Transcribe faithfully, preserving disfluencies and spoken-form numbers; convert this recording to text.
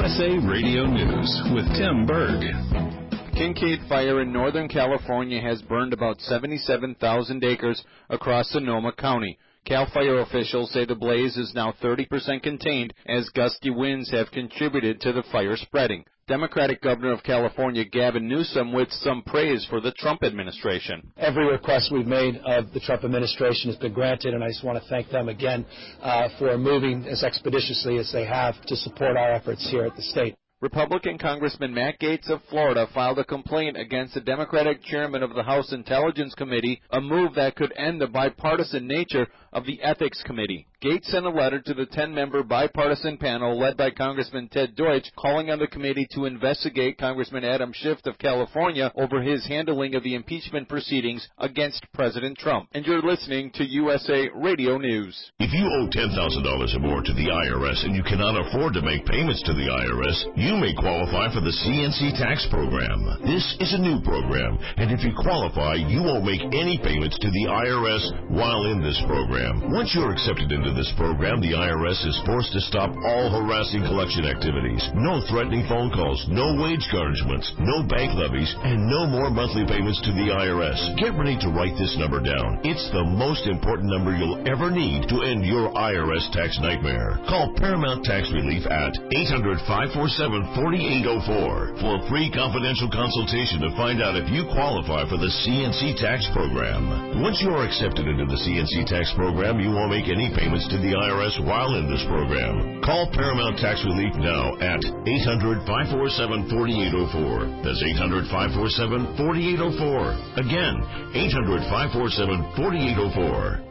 S A Radio News with Tim Berg. Kincade Fire in Northern California has burned about seventy-seven thousand acres across Sonoma County. CAL FIRE officials say the blaze is now thirty percent contained as gusty winds have contributed to the fire spreading. Democratic Governor of California Gavin Newsom with some praise for the Trump administration. Every request we've made of the Trump administration has been granted, and I just want to thank them again uh, for moving as expeditiously as they have to support our efforts here at the state. Republican Congressman Matt Gaetz of Florida filed a complaint against the Democratic chairman of the House Intelligence Committee, a move that could end the bipartisan nature of the Ethics Committee. Gaetz sent a letter to the ten-member bipartisan panel led by Congressman Ted Deutsch calling on the committee to investigate Congressman Adam Schiff of California over his handling of the impeachment proceedings against President Trump. And you're listening to U S A Radio News. If you owe ten thousand dollars or more to the I R S and you cannot afford to make payments to the I R S, you may qualify for the C N C tax program. This is a new program, and if you qualify, you won't make any payments to the I R S while in this program. Once you're accepted into this program, the I R S is forced to stop all harassing collection activities. No threatening phone calls, no wage garnishments, no bank levies, and no more monthly payments to the I R S. Get ready to write this number down. It's the most important number you'll ever need to end your I R S tax nightmare. Call Paramount Tax Relief at eight hundred, five four seven, four eight zero four for a free confidential consultation to find out if you qualify for the C N C tax program. Once you are accepted into the C N C tax program, you won't make any payments to the I R S while in this program. Call Paramount Tax Relief now at eight hundred, five four seven, four eight zero four. That's eight hundred, five four seven, four eight zero four. Again, eight hundred, five four seven, four eight zero four.